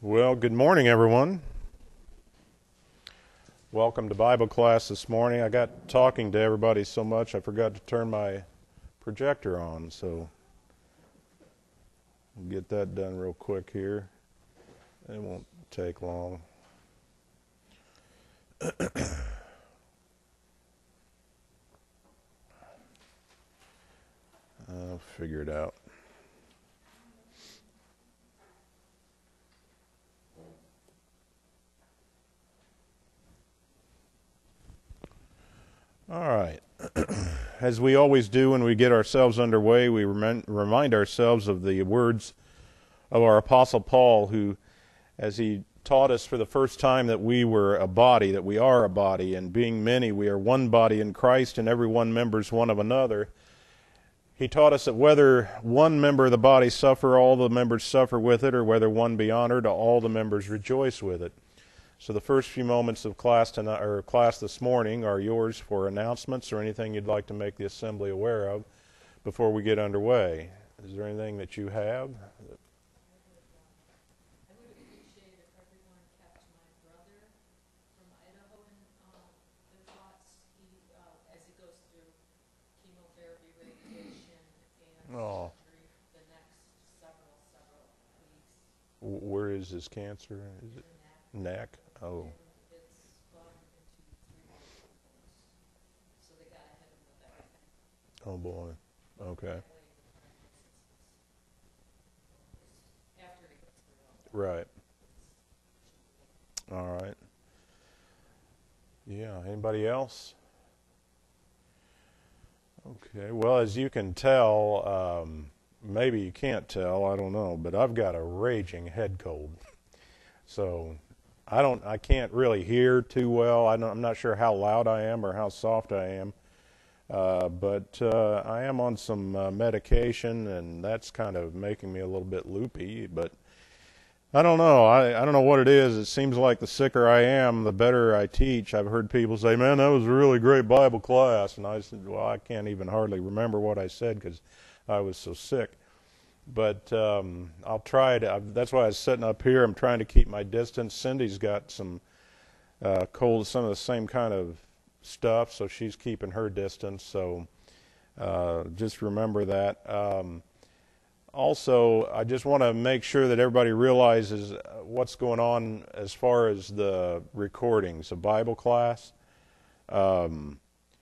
Well, good morning, everyone. Welcome to Bible class this morning. I got talking to everybody so much I forgot to turn my projector on, so we'll get that done real quick here. It won't take long. I'll figure it out. All right. As we always do when we get ourselves underway, we remind ourselves of the words of our Apostle Paul, who, as he taught us for the first time that we were a body, that we are a body, and being many, we are one body in Christ, and every one members one of another. He taught us that whether one member of the body suffer, all the members suffer with it, or whether one be honored, all the members rejoice with it. So the first few moments of class this morning are yours for announcements or anything you'd like to make the assembly aware of before we get underway. Is there anything that you have? I would appreciate if everyone kept my brother from Idaho in their thoughts. He, as he goes through chemotherapy, radiation, and surgery for the next several weeks. Where is his cancer? Is it neck? Oh. It's gone into 3 more levels, so they got ahead of him with everything. Oh boy. Okay. After he gets through all that. Right. All right. Yeah. Anybody else? Okay. Well, as you can tell, maybe you can't tell, I don't know, but I've got a raging head cold. So I can't really hear too well. I'm not sure how loud I am or how soft I am. But I am on some medication, and that's kind of making me a little bit loopy. But I don't know. I don't know what it is. It seems like the sicker I am, the better I teach. I've heard people say, "Man, that was a really great Bible class." And I said, "Well, I can't even hardly remember what I said because I was so sick." But I'll try to. That's why I was sitting up here. I'm trying to keep my distance. Cindy's got some cold, some of the same kind of stuff, so she's keeping her distance. So just remember that. Also, I just want to make sure that everybody realizes what's going on as far as the recordings of Bible class. And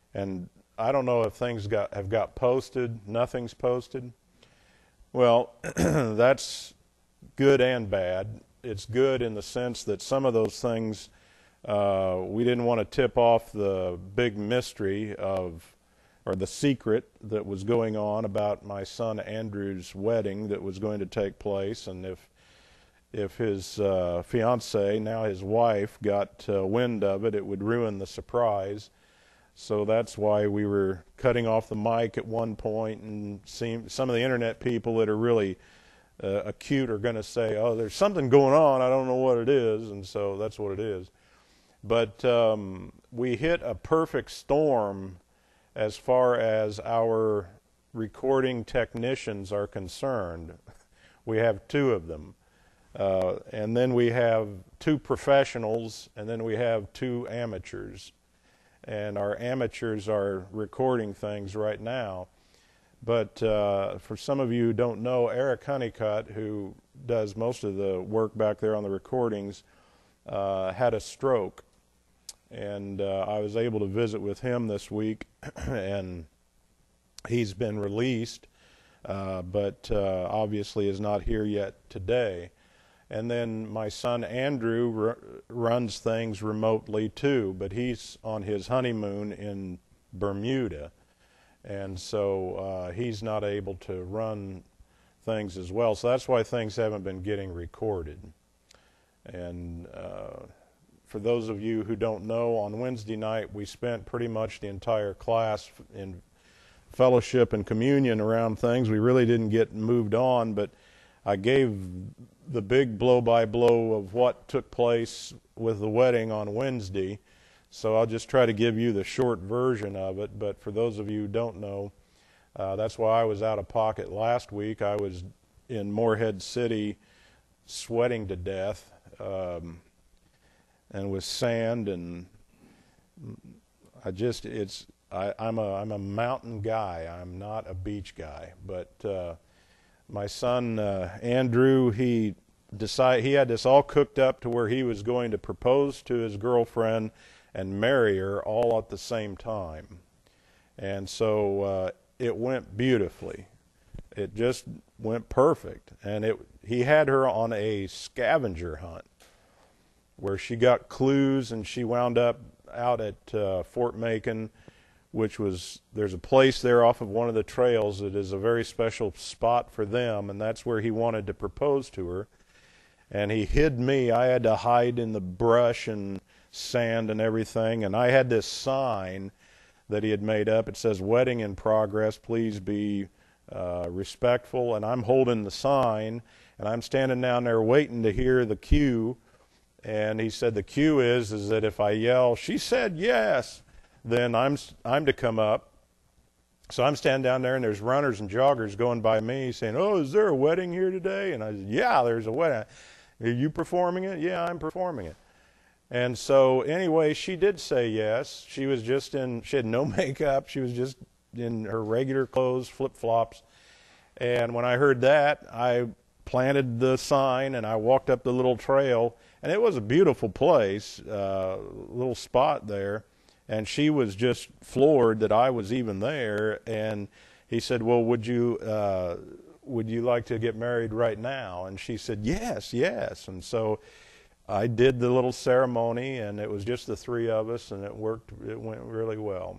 I don't know if things have got posted. Nothing's posted. Well, that's good and bad. It's good in the sense that some of those things we didn't want to tip off the big mystery or the secret that was going on about my son Andrew's wedding that was going to take place, and if his fiancee, now his wife, got wind of it, it would ruin the surprise. So that's why we were cutting off the mic at one point, and some of the internet people that are really acute are going to say, "Oh, there's something going on, I don't know what it is," and so that's what it is. But we hit a perfect storm as far as our recording technicians are concerned. We have 2 of them. And then we have 2 professionals, and then we have 2 amateurs. And our amateurs are recording things right now. But for some of you who don't know, Eric Honeycutt, who does most of the work back there on the recordings, had a stroke. And I was able to visit with him this week, and he's been released, but obviously is not here yet today. And then my son Andrew runs things remotely too, but he's on his honeymoon in Bermuda, and so he's not able to run things as well. So that's why things haven't been getting recorded. And for those of you who don't know, on Wednesday night we spent pretty much the entire class in fellowship and communion around things. We really didn't get moved on, but I gave the big blow-by-blow of what took place with the wedding on Wednesday, so I'll just try to give you the short version of it. But for those of you who don't know, that's why I was out of pocket last week. I was in Morehead City sweating to death, and with sand, and I'm a mountain guy. I'm not a beach guy. But my son Andrew, he had this all cooked up to where he was going to propose to his girlfriend and marry her all at the same time. And so it went beautifully. It just went perfect. And he had her on a scavenger hunt where she got clues, and she wound up out at Fort Macon, there's a place there off of one of the trails that is a very special spot for them, and that's where he wanted to propose to her. And he hid me. I had to hide in the brush and sand and everything, and I had this sign that he had made up. It says, "Wedding in progress, please be respectful." And I'm holding the sign, and I'm standing down there waiting to hear the cue. And he said the cue is that if I yell, "She said yes," then I'm to come up. So I'm standing down there, and there's runners and joggers going by me saying, "Oh, is there a wedding here today?" And I said, "Yeah, there's a wedding." "Are you performing it?" "Yeah, I'm performing it." And so anyway, she did say yes. She had no makeup. She was just in her regular clothes, flip-flops. And when I heard that, I planted the sign, and I walked up the little trail, and it was a beautiful place, little spot there. And she was just floored that I was even there. And he said, "Well, would you like to get married right now?" And she said, "Yes, yes." And so I did the little ceremony, and it was just the three of us, and it went really well.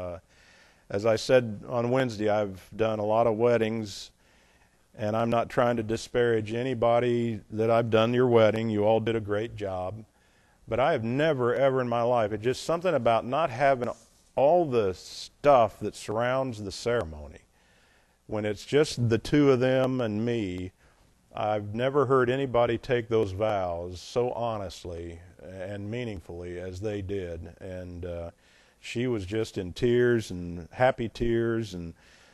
As I said on Wednesday, I've done a lot of weddings, and I'm not trying to disparage anybody that I've done your wedding. You all did a great job. But I have never, ever in my life, it's just something about not having all the stuff that surrounds the ceremony. When it's just the two of them and me, I've never heard anybody take those vows so honestly and meaningfully as they did. And she was just in tears, and happy tears, and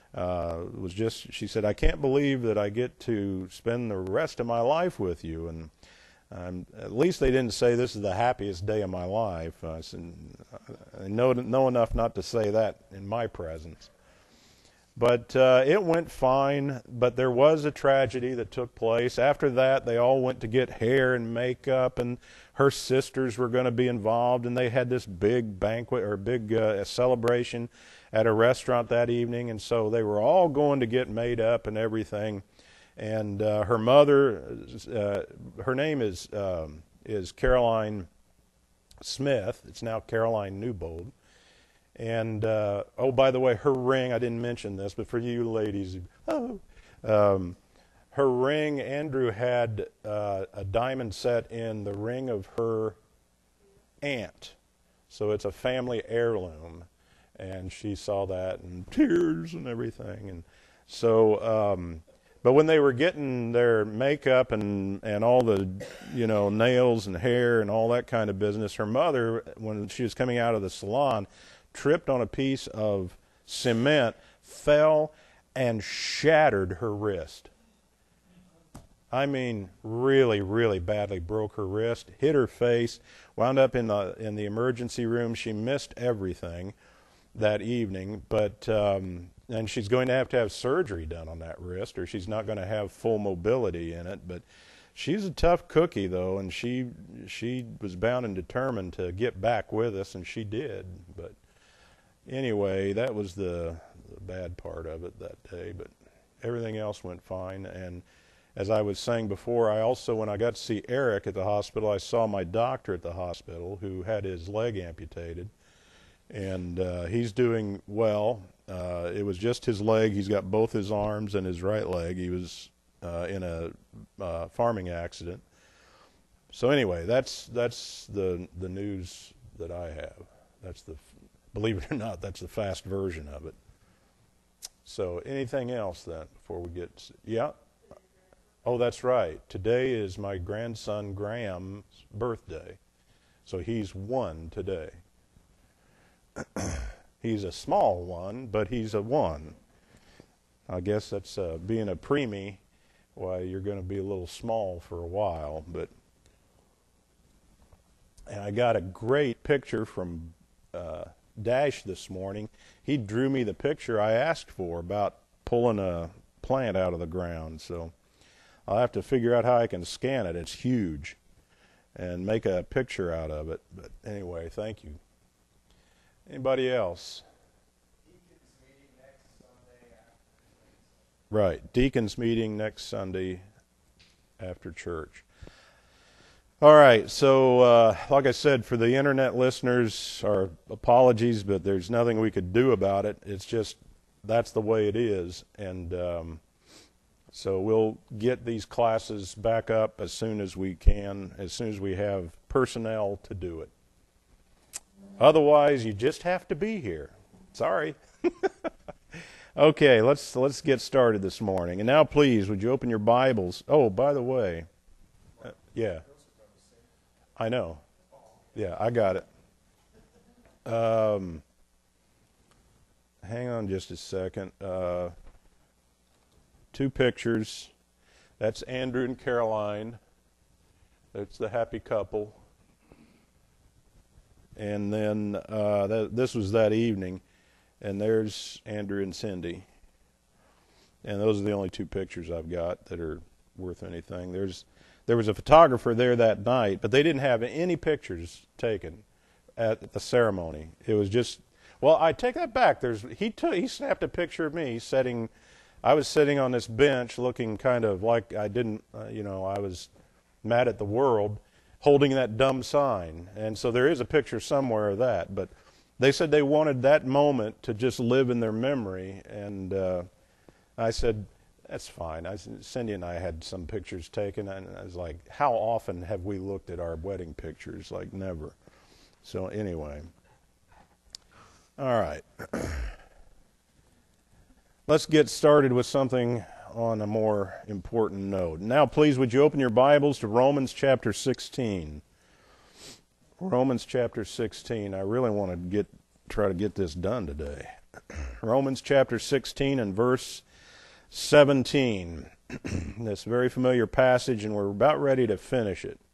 she said, "I can't believe that I get to spend the rest of my life with you." And at least they didn't say this is the happiest day of my life. I know enough not to say that in my presence. But it went fine, but there was a tragedy that took place. After that, they all went to get hair and makeup, and her sisters were going to be involved, and they had this big banquet or big celebration at a restaurant that evening, and so they were all going to get made up and everything. And her mother, her name is Caroline Smith. It's now Caroline Newbold. And, oh, by the way, her ring, I didn't mention this, but for you ladies, her ring, Andrew had a diamond set in the ring of her aunt. So it's a family heirloom. And she saw that, and tears and everything. And so, but when they were getting their makeup and all the, nails and hair and all that kind of business, her mother, when she was coming out of the salon, tripped on a piece of cement, fell, and shattered her wrist. I mean, really, really badly broke her wrist, hit her face, wound up in the emergency room. She missed everything that evening, but and she's going to have surgery done on that wrist, or she's not going to have full mobility in it. But she's a tough cookie, though, and she was bound and determined to get back with us, and she did. But anyway, that was the bad part of it that day, but everything else went fine. And as I was saying before, I also, when I got to see Eric at the hospital, I saw my doctor at the hospital who had his leg amputated, and he's doing well. It was just his leg. He's got both his arms and his right leg. He was in a farming accident. So anyway, that's the news that I have. Believe it or not, that's the fast version of it. So anything else then before we get... Yeah? Oh, that's right. Today is my grandson Graham's birthday. So he's 1 today. He's a small one, but he's a 1. I guess that's being a preemie why you're going to be a little small for a while. And I got a great picture from Dash this morning. He drew me the picture I asked for about pulling a plant out of the ground. So I'll have to figure out how I can scan it. It's huge. And make a picture out of it. But anyway, thank you. Anybody else? Deacons meeting next Sunday after. Right. Deacons meeting next Sunday after church. All right. So, like I said, for the internet listeners, our apologies, but there's nothing we could do about it. It's just that's the way it is. And so we'll get these classes back up as soon as we can, as soon as we have personnel to do it. Otherwise, you just have to be here. Sorry. Okay, let's get started this morning. And now, please, would you open your Bibles? Oh, by the way, yeah, I know. Yeah, I got it. Hang on just a second. Two pictures. That's Andrew and Caroline. That's the happy couple. And then this was that evening. And there's Andrew and Cindy. And those are the only two pictures I've got that are worth anything. There was a photographer there that night, but they didn't have any pictures taken at the ceremony. It was just, well, I take that back. He snapped a picture of me sitting. I was sitting on this bench looking kind of like I didn't, I was mad at the world, holding that dumb sign. And so there is a picture somewhere of that. But they said they wanted that moment to just live in their memory. And I said, that's fine. Cindy and I had some pictures taken. And I was like, how often have we looked at our wedding pictures? Like, never. So anyway. All right. Let's get started with something on a more important note. Now, please, would you open your Bibles to Romans chapter 16. Romans chapter 16. I really want to try to get this done today. Romans chapter 16 and verse 17. This very familiar passage, and we're about ready to finish it.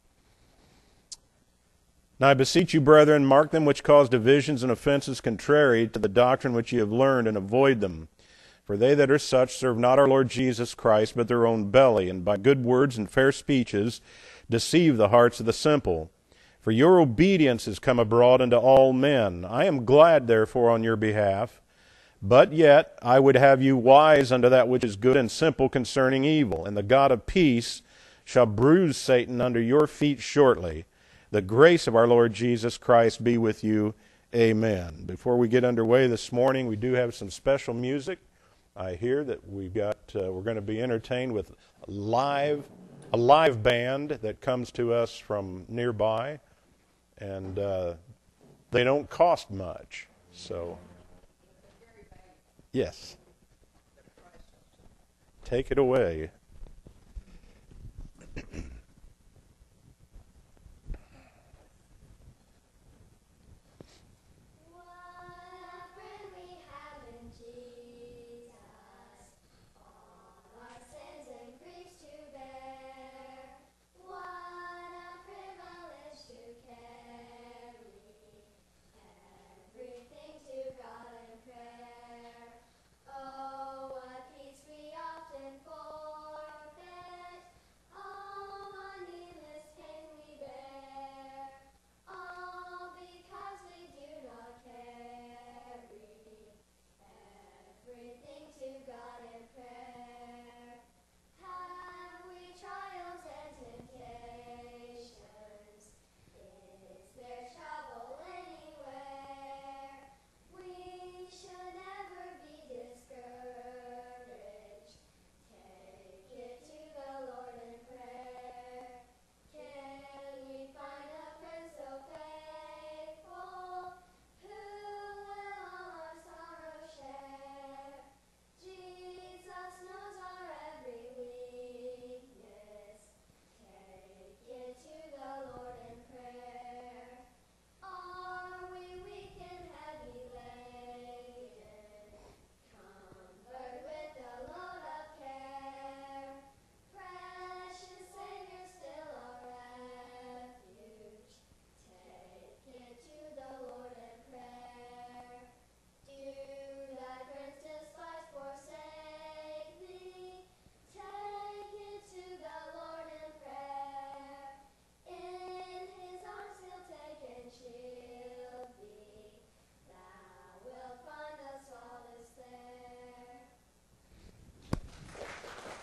Now I beseech you, brethren, mark them which cause divisions and offenses contrary to the doctrine which ye have learned, and avoid them. For they that are such serve not our Lord Jesus Christ, but their own belly, and by good words and fair speeches deceive the hearts of the simple. For your obedience is come abroad unto all men. I am glad, therefore, on your behalf. But yet I would have you wise unto that which is good and simple concerning evil. And the God of peace shall bruise Satan under your feet shortly. The grace of our Lord Jesus Christ be with you. Amen. Before we get underway this morning, we do have some special music. I hear that we're going to be entertained with a live band that comes to us from nearby, and they don't cost much. So, yes, take it away. Oh, what peace we often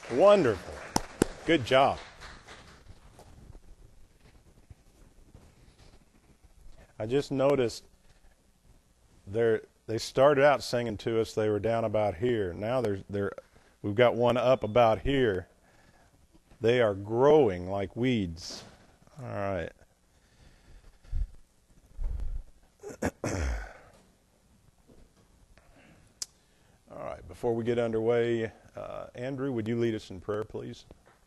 Wonderful. Good job. I just noticed they started out singing to us. They were down about here. Now we've got one up about here. They are growing like weeds. All right. All right. Before we get underway, Andrew, would you lead us in prayer, please?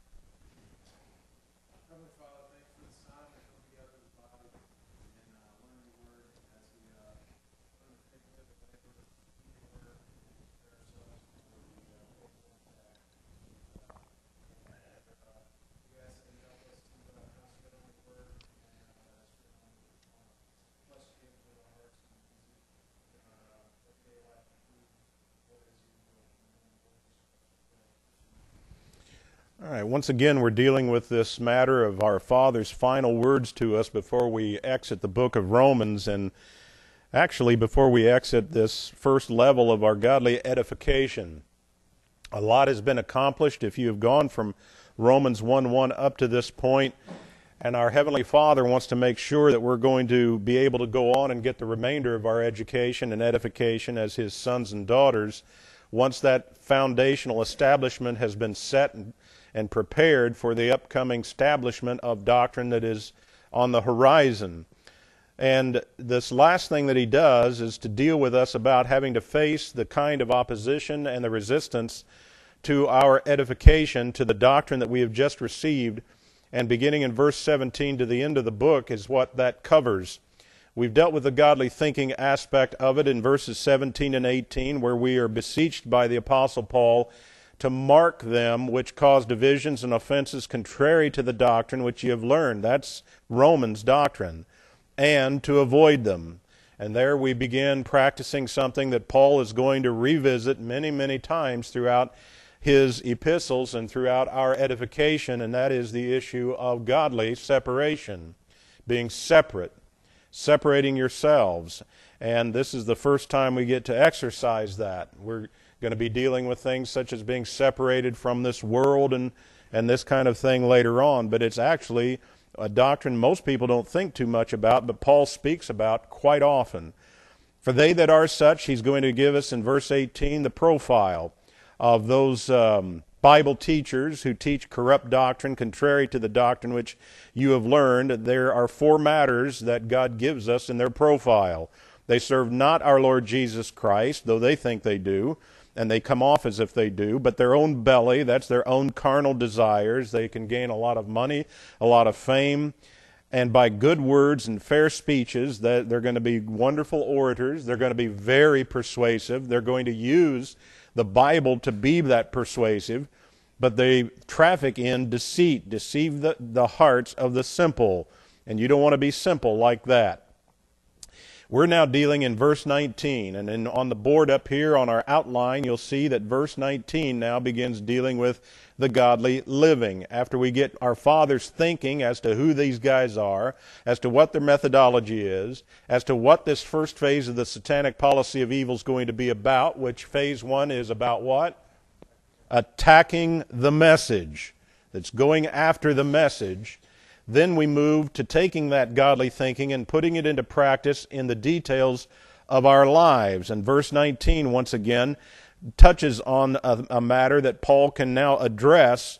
Heavenly Father, thank you for this time to come together as a body and learn the word as we learn to think with it, labor, eat the word, and prepare ourselves for the faithful attack. We ask that you help us to concentrate on the word and bless you with our hearts and use it in our everyday life to prove what is your will. All right, once again, we're dealing with this matter of our Father's final words to us before we exit the book of Romans, and actually before we exit this first level of our godly edification. A lot has been accomplished if you have gone from Romans 1:1 up to this point, and our Heavenly Father wants to make sure that we're going to be able to go on and get the remainder of our education and edification as His sons and daughters once that foundational establishment has been set and prepared for the upcoming establishment of doctrine that is on the horizon. And this last thing that he does is to deal with us about having to face the kind of opposition and the resistance to our edification, to the doctrine that we have just received. And beginning in verse 17 to the end of the book is what that covers. We've dealt with the godly thinking aspect of it in verses 17 and 18, where we are beseeched by the Apostle Paul to mark them which cause divisions and offenses contrary to the doctrine which ye have learned. That's Romans doctrine. And to avoid them. And there we begin practicing something that Paul is going to revisit many, many times throughout his epistles and throughout our edification, and that is the issue of godly separation. Being separate. Separating yourselves. And this is the first time we get to exercise that. We're going to be dealing with things such as being separated from this world and this kind of thing later on, but it's actually a doctrine most people don't think too much about, but Paul speaks about quite often. For they that are such, he's going to give us in verse 18 the profile of those Bible teachers who teach corrupt doctrine contrary to the doctrine which you have learned. There are 4 matters that God gives us in their profile. They serve not our Lord Jesus Christ, though they think they do, and they come off as if they do, but their own belly, that's their own carnal desires. They can gain a lot of money, a lot of fame, and by good words and fair speeches, that they're going to be wonderful orators. They're going to be very persuasive. They're going to use the Bible to be that persuasive, but they traffic in deceit, deceive the hearts of the simple, and you don't want to be simple like that. We're now dealing in verse 19, and on the board up here on our outline, you'll see that verse 19 now begins dealing with the godly living. After we get our Father's thinking as to who these guys are, as to what their methodology is, as to what this first phase of the satanic policy of evil is going to be about, which phase 1 is about what? Attacking the message. That's going after the message. Then we move to taking that godly thinking and putting it into practice in the details of our lives. And verse 19, once again, touches on a matter that Paul can now address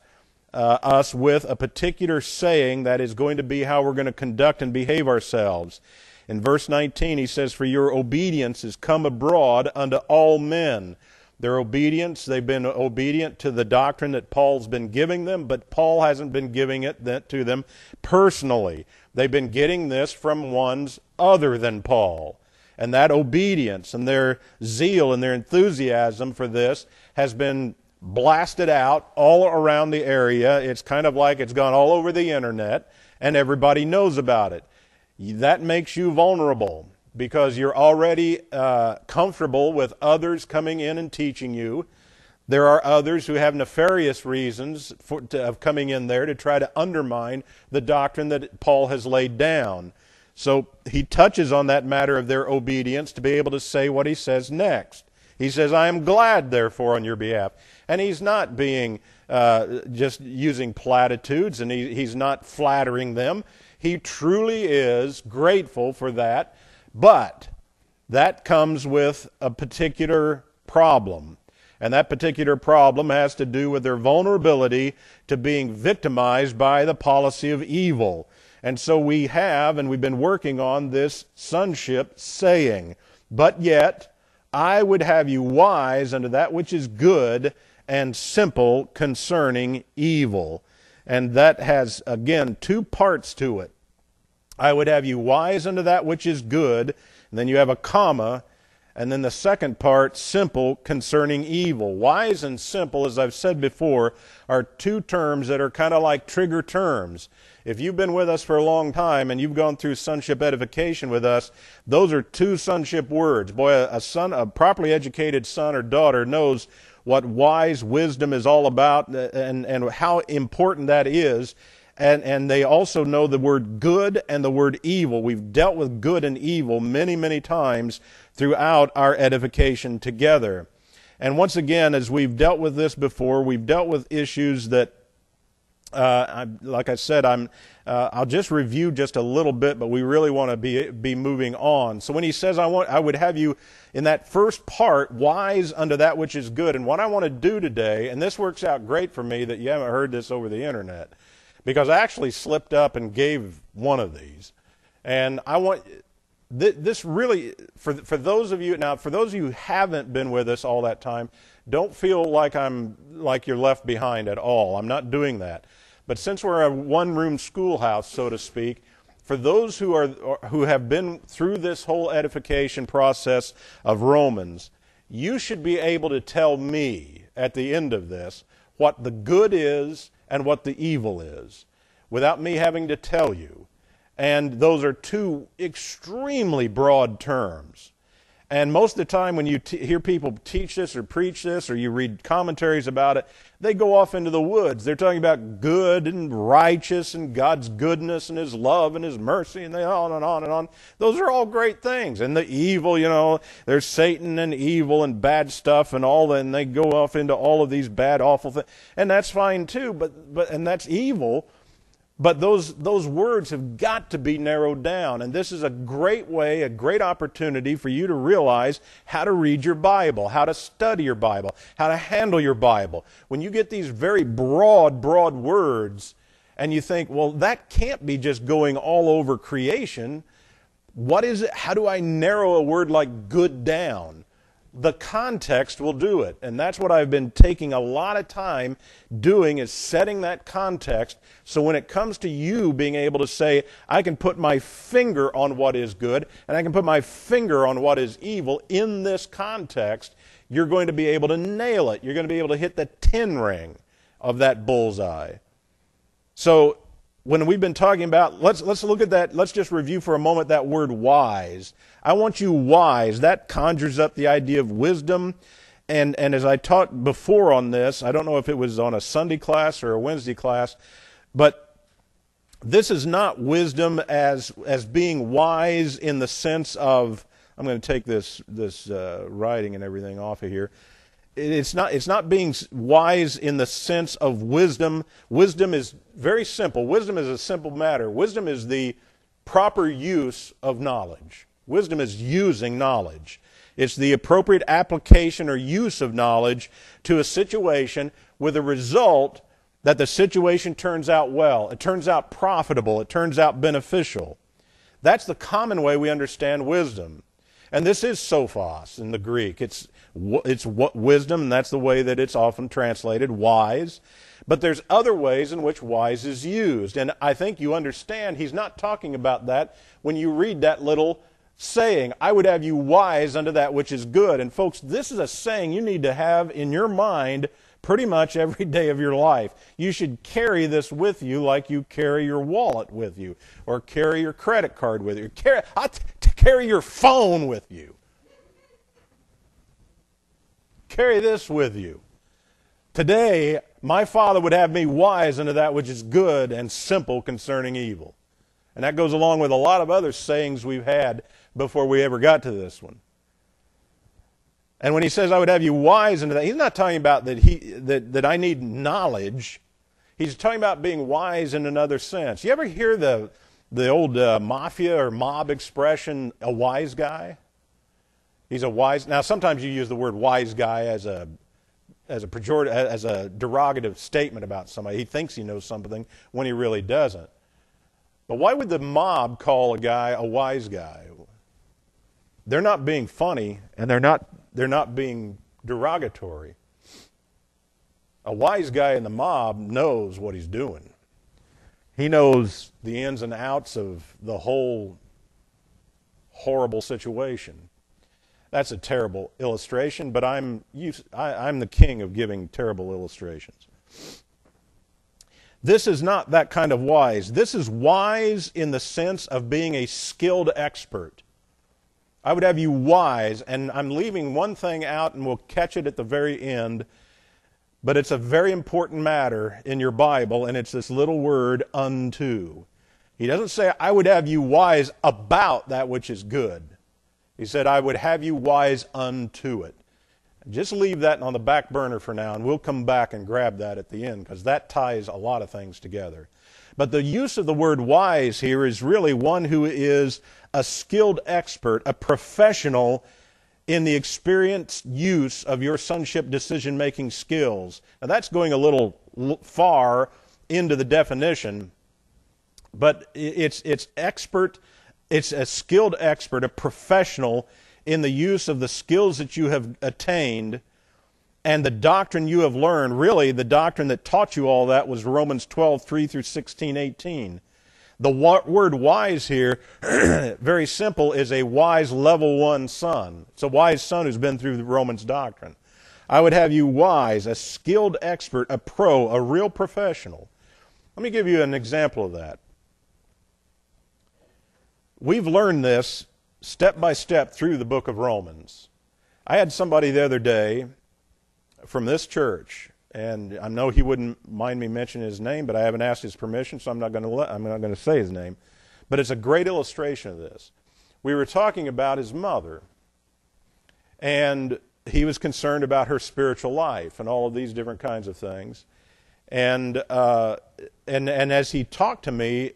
us with a particular saying that is going to be how we're going to conduct and behave ourselves. In verse 19, he says, "For your obedience is come abroad unto all men." Their obedience, they've been obedient to the doctrine that Paul's been giving them, but Paul hasn't been giving it to them personally. They've been getting this from ones other than Paul. And that obedience and their zeal and their enthusiasm for this has been blasted out all around the area. It's kind of like it's gone all over the internet, and everybody knows about it. That makes you vulnerable, because you're already comfortable with others coming in and teaching you. There are others who have nefarious reasons of coming in there to try to undermine the doctrine that Paul has laid down. So he touches on that matter of their obedience to be able to say what he says next. He says, "I am glad, therefore, on your behalf." And he's not being just using platitudes, and he's not flattering them. He truly is grateful for that, but that comes with a particular problem. And that particular problem has to do with their vulnerability to being victimized by the policy of evil. And so we have, and we've been working on this sonship saying, but yet I would have you wise unto that which is good and simple concerning evil. And that has, again, two parts to it. I would have you wise unto that which is good, and then you have a comma, and then the second part, simple concerning evil. Wise and simple, as I've said before, are two terms that are kind of like trigger terms. If you've been with us for a long time and you've gone through sonship edification with us, those are two sonship words. Boy, a properly educated son or daughter knows what wise wisdom is all about and how important that is. And they also know the word good and the word evil. We've dealt with good and evil many, many times throughout our edification together. And once again, as we've dealt with this before, we've dealt with issues that, like I said, I'll just review just a little bit, but we really want to be moving on. So when he says, I would have you in that first part, wise unto that which is good. And what I want to do today, and this works out great for me that you haven't heard this over the internet, because I actually slipped up and gave one of these. And I want this really, for those of you, now for those of you who haven't been with us all that time, don't feel like you're left behind at all. I'm not doing that. But since we're a one-room schoolhouse, so to speak, for those who have been through this whole edification process of Romans, you should be able to tell me at the end of this what the good is and what the evil is, without me having to tell you. And those are two extremely broad terms. And most of the time when you hear people teach this or preach this, or you read commentaries about it, they go off into the woods. They're talking about good and righteous and God's goodness and His love and His mercy, and they on and on and on. Those are all great things. And the evil, there's Satan and evil and bad stuff and all, and they go off into all of these bad, awful things. And that's fine too, and that's evil. But those words have got to be narrowed down. And this is a great way, a great opportunity for you to realize how to read your Bible, how to study your Bible, how to handle your Bible. When you get these very broad words and you think, well, that can't be just going all over creation. What is it? How do I narrow a word like good down? The context will do it. And that's what I've been taking a lot of time doing, is setting that context. So when it comes to you being able to say, I can put my finger on what is good and I can put my finger on what is evil in this context, you're going to be able to nail it. You're going to be able to hit the 10 ring of that bullseye. So when we've been talking about, let's look at that. Let's just review for a moment that word wise. I want you wise. That conjures up the idea of wisdom. And as I taught before on this, I don't know if it was on a Sunday class or a Wednesday class, but this is not wisdom as being wise in the sense of, I'm going to take this writing and everything off of here. It's not being wise in the sense of wisdom. Wisdom is very simple. Wisdom is a simple matter. Wisdom is the proper use of knowledge. Wisdom is using knowledge. It's the appropriate application or use of knowledge to a situation with a result that the situation turns out well. It turns out profitable. It turns out beneficial. That's the common way we understand wisdom. And this is sophos in the Greek. It's wisdom, and that's the way that it's often translated, wise. But there's other ways in which wise is used. And I think you understand he's not talking about that when you read that little saying, I would have you wise unto that which is good. And folks, this is a saying you need to have in your mind pretty much every day of your life. You should carry this with you like you carry your wallet with you, or carry your credit card with you. Carry your phone with you. Carry this with you. Today, my Father would have me wise unto that which is good and simple concerning evil. And that goes along with a lot of other sayings we've had before we ever got to this one. And when he says, I would have you wise into that, he's not talking about that I need knowledge. He's talking about being wise in another sense. You ever hear the old mafia or mob expression, a wise guy? He's a wise. Now, sometimes you use the word wise guy as a pejorative, as a derogative statement about somebody. He thinks he knows something when he really doesn't. But why would the mob call a guy a wise guy? They're not being funny, and they're not being derogatory. A wise guy in the mob knows what he's doing. He knows the ins and outs of the whole horrible situation. That's a terrible illustration, but I'm the king of giving terrible illustrations. This is not that kind of wise. This is wise in the sense of being a skilled expert. I would have you wise, and I'm leaving one thing out, and we'll catch it at the very end, but it's a very important matter in your Bible, and it's this little word, unto. He doesn't say, I would have you wise about that which is good. He said, I would have you wise unto it. Just leave that on the back burner for now, and we'll come back and grab that at the end, because that ties a lot of things together. But the use of the word wise here is really one who is a skilled expert, a professional in the experienced use of your sonship decision-making skills. Now, that's going a little far into the definition, but it's expert. It's a skilled expert, a professional in the use of the skills that you have attained and the doctrine you have learned. Really, the doctrine that taught you all that was Romans 12, 3 through 16, 18. The word wise here, very simple, is a wise level 1 son. It's a wise son who's been through the Romans doctrine. I would have you wise, a skilled expert, a pro, a real professional. Let me give you an example of that. We've learned this step by step through the book of Romans. I had somebody the other day from this church, and I know he wouldn't mind me mentioning his name, but I haven't asked his permission, so I'm not going to say his name. But it's a great illustration of this. We were talking about his mother, and he was concerned about her spiritual life and all of these different kinds of things. And as he talked to me,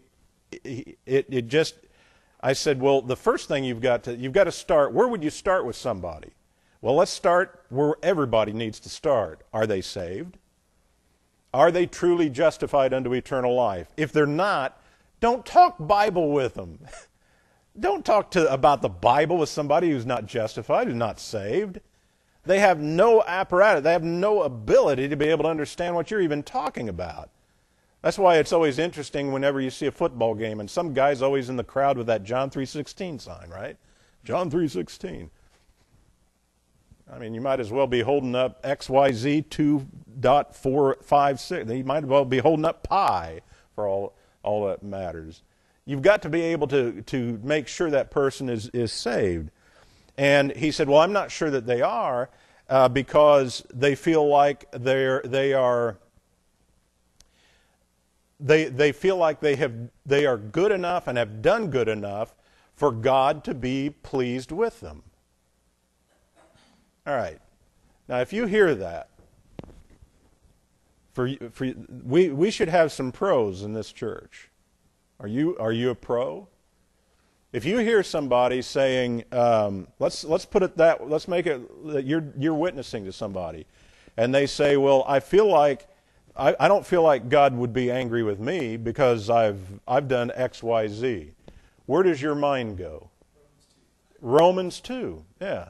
I said, well, the first thing you've got to start. Where would you start with somebody? Well, let's start where everybody needs to start. Are they saved? Are they truly justified unto eternal life? If they're not, don't talk Bible with them. Don't talk about the Bible with somebody who's not justified, who's not saved. They have no apparatus. They have no ability to be able to understand what you're even talking about. That's why it's always interesting whenever you see a football game, and some guy's always in the crowd with that John 3:16 sign, right? John 3:16. I mean, you might as well be holding up XYZ 2.456. You might as well be holding up pi for all that matters. You've got to be able to make sure that person is saved. And he said, well, I'm not sure that they are because they feel like they feel like they are good enough and have done good enough for God to be pleased with them. All right. Now, if you hear that, we should have some pros in this church. Are you a pro? If you hear somebody saying, let's put it that, let's make it that you're witnessing to somebody, and they say, well, I feel like I don't feel like God would be angry with me because I've done X, Y, Z. Where does your mind go? Romans 2. Yeah.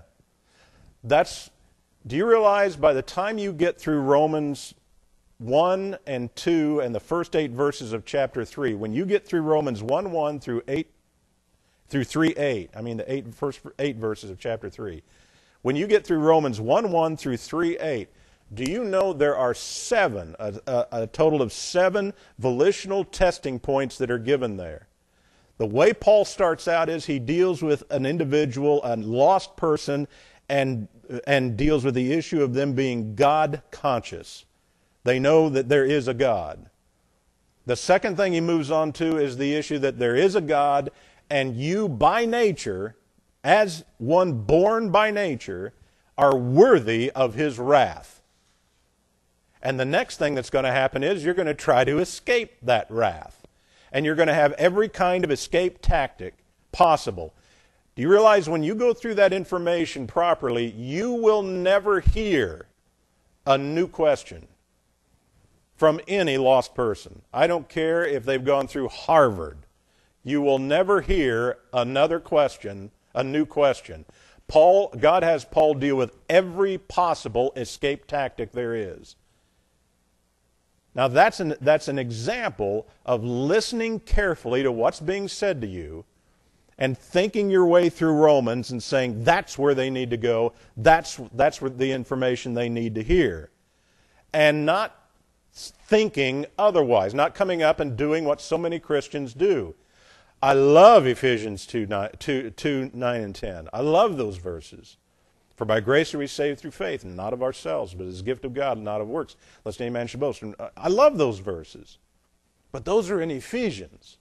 Do you realize by the time you get through Romans 1 and 2 and the first 8 verses of chapter 3, when you get through Romans 1:1 through 3:8, I mean the first 8 verses of chapter 3, when you get through Romans 1:1 through 3:8, do you know there are a total of 7 volitional testing points that are given there? The way Paul starts out is he deals with an individual, a lost person, and deals with the issue of them being God conscious. They know that there is a God. The second thing he moves on to is the issue that there is a God, and you by nature, as one born by nature, are worthy of his wrath. And the next thing that's going to happen is you're going to try to escape that wrath. And you're going to have every kind of escape tactic possible. Do you realize when you go through that information properly, you will never hear a new question from any lost person? I don't care if they've gone through Harvard. You will never hear another question, a new question. God has Paul deal with every possible escape tactic there is. Now that's an example of listening carefully to what's being said to you and thinking your way through Romans and saying that's where they need to go, that's where the information they need to hear. And not thinking otherwise, not coming up and doing what so many Christians do. I love Ephesians 2, 9 and 10. I love those verses. For by grace are we saved through faith, and not of ourselves, but as a gift of God, and not of works, lest any man should boast. I love those verses. But those are in Ephesians.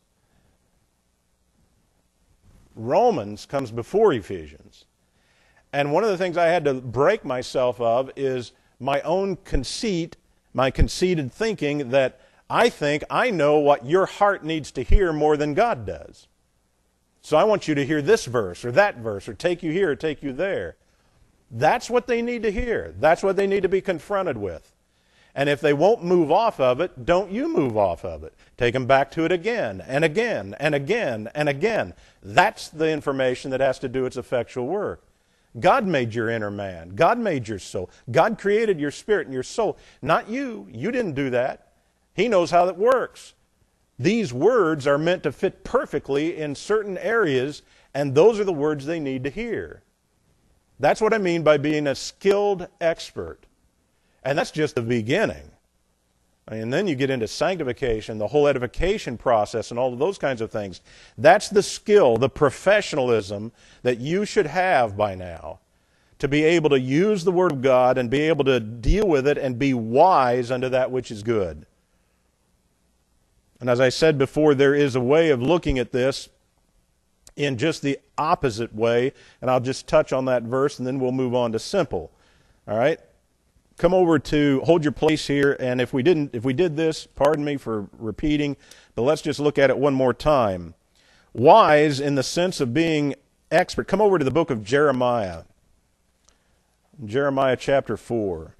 Romans comes before Ephesians. And one of the things I had to break myself of is my own conceit, my conceited thinking that I think I know what your heart needs to hear more than God does. So I want you to hear this verse or that verse, or take you here or take you there. That's what they need to hear. That's what they need to be confronted with. And if they won't move off of it, don't you move off of it. Take them back to it again and again and again and again. That's the information that has to do its effectual work. God made your inner man. God made your soul. God created your spirit and your soul. Not you. You didn't do that. He knows how it works. These words are meant to fit perfectly in certain areas, and those are the words they need to hear. That's what I mean by being a skilled expert. And that's just the beginning. And then you get into sanctification, the whole edification process, and all of those kinds of things. That's the skill, the professionalism that you should have by now to be able to use the Word of God and be able to deal with it and be wise unto that which is good. And as I said before, there is a way of looking at this in just the opposite way, and I'll just touch on that verse and then we'll move on to simple. All right? Come over to, hold your place here, and if we did this, pardon me for repeating, but let's just look at it one more time. Wise in the sense of being expert. Come over to the book of Jeremiah. Jeremiah chapter 4.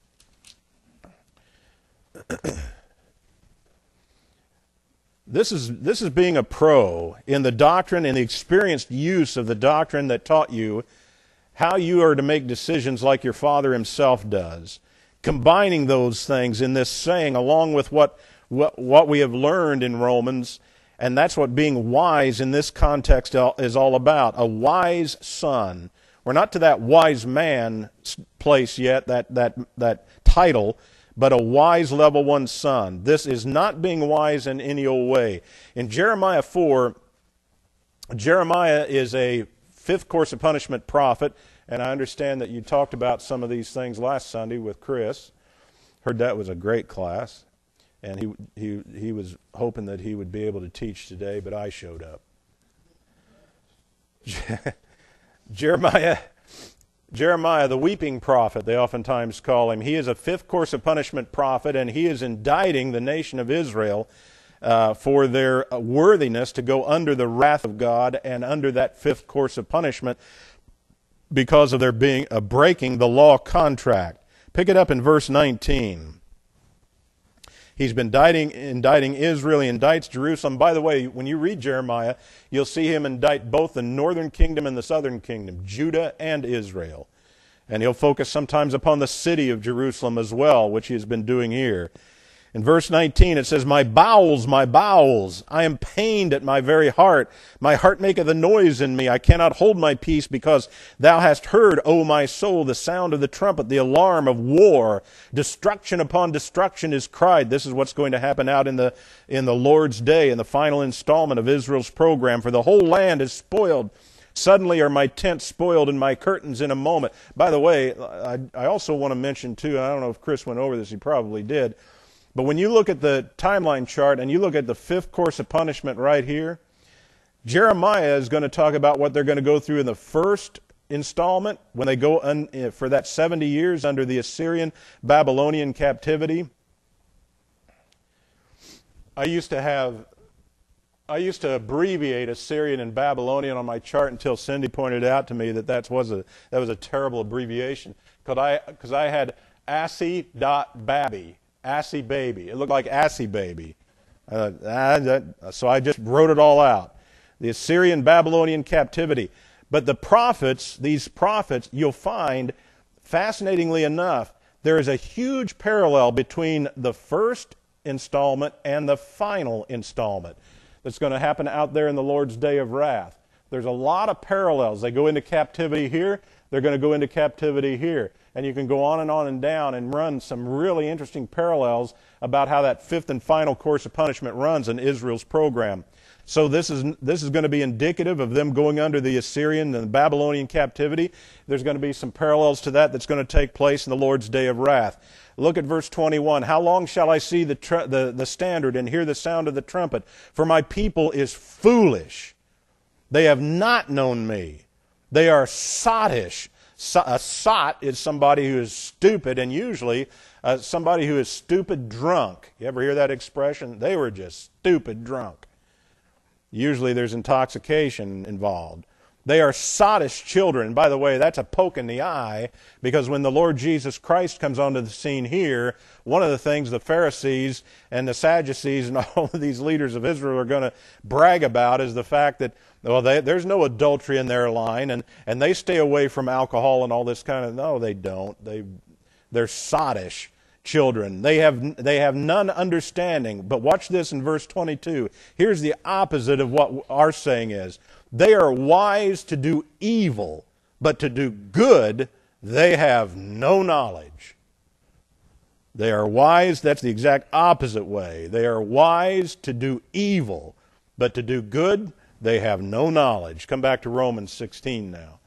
This is being a pro in the doctrine and the experienced use of the doctrine that taught you how you are to make decisions like your Father himself does. Combining those things in this saying along with what we have learned in Romans, and that's what being wise in this context is all about. A wise son. We're not to that wise man place yet, that title, but a wise level 1 son. This is not being wise in any old way. In Jeremiah 4, Jeremiah is a 5th course of punishment prophet, and I understand that you talked about some of these things last Sunday with Chris. Heard that was a great class, and he was hoping that he would be able to teach today, but I showed up. Jeremiah, the weeping prophet, they oftentimes call him. He is a 5th course of punishment prophet, and he is indicting the nation of Israel for their worthiness to go under the wrath of God and under that 5th course of punishment because of their breaking the law contract. Pick it up in verse 19. He's been indicting Israel. He indicts Jerusalem. By the way, when you read Jeremiah, you'll see him indict both the northern kingdom and the southern kingdom, Judah and Israel. And he'll focus sometimes upon the city of Jerusalem as well, which he has been doing here. In verse 19 it says, my bowels, I am pained at my very heart. My heart maketh a noise in me. I cannot hold my peace, because thou hast heard, O my soul, the sound of the trumpet, the alarm of war. Destruction upon destruction is cried. This is what's going to happen out in the Lord's day, in the final installment of Israel's program. For the whole land is spoiled. Suddenly are my tents spoiled and my curtains in a moment. By the way, I also want to mention too, I don't know if Chris went over this, he probably did, but when you look at the timeline chart and you look at the 5th course of punishment right here, Jeremiah is going to talk about what they're going to go through in the first installment, when they go for that 70 years under the Assyrian Babylonian captivity, I used to abbreviate Assyrian and Babylonian on my chart until Cindy pointed out to me that that was a terrible abbreviation, because I had Assi.Baby, Assy baby. It looked like Assy baby. So I just wrote it all out. The Assyrian Babylonian captivity. But the prophets, these prophets, you'll find, fascinatingly enough, there is a huge parallel between the first installment and the final installment that's going to happen out there in the Lord's day of wrath. There's a lot of parallels. They go into captivity here, they're going to go into captivity here. And you can go on and down and run some really interesting parallels about how that fifth and final course of punishment runs in Israel's program. So this is going to be indicative of them going under the Assyrian and the Babylonian captivity. There's going to be some parallels to that that's going to take place in the Lord's day of wrath. Look at verse 21. How long shall I see the standard and hear the sound of the trumpet? For my people is foolish. They have not known me. They are sottish. A sot is somebody who is stupid, and usually somebody who is stupid drunk. You ever hear that expression? They were just stupid drunk. Usually there's intoxication involved. They are sottish children. By the way, that's a poke in the eye, because when the Lord Jesus Christ comes onto the scene here, one of the things the Pharisees and the Sadducees and all of these leaders of Israel are going to brag about is the fact that, well, there's no adultery in their line, and they stay away from alcohol and all this kind of. No, they don't. They're sottish children. They have none understanding. But watch this in verse 22. Here's the opposite of what our saying is. They are wise to do evil, but to do good they have no knowledge. They are wise, that's the exact opposite way. They are wise to do evil, but to do good they have no knowledge. Come back to Romans 16 now.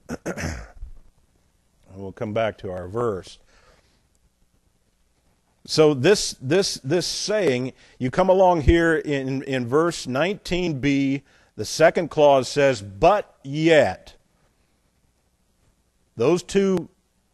We'll come back to our verse. So this saying, you come along here in verse 19b, the second clause says, but yet. Those two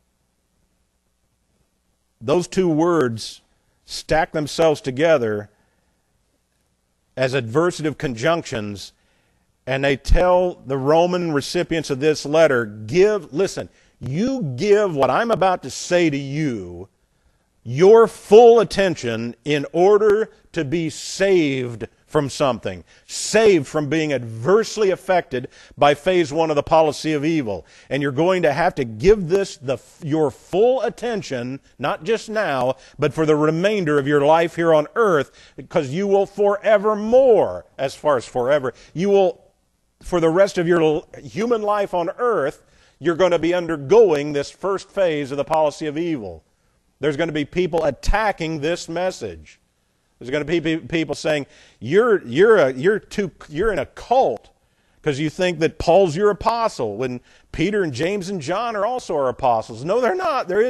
words stack themselves together as adversative conjunctions, and they tell the Roman recipients of this letter, listen, you give what I'm about to say to you your full attention in order to be saved from something, saved from being adversely affected by phase one of the policy of evil. And you're going to have to give this your full attention, not just now, but for the remainder of your life here on earth, because you will forevermore, as far as forever, you will, for the rest of your human life on earth, you're going to be undergoing this first phase of the policy of evil. There's going to be people attacking this message. There's going to be people saying, you're in a cult because you think that Paul's your apostle when Peter and James and John are also our apostles. No, they're not. There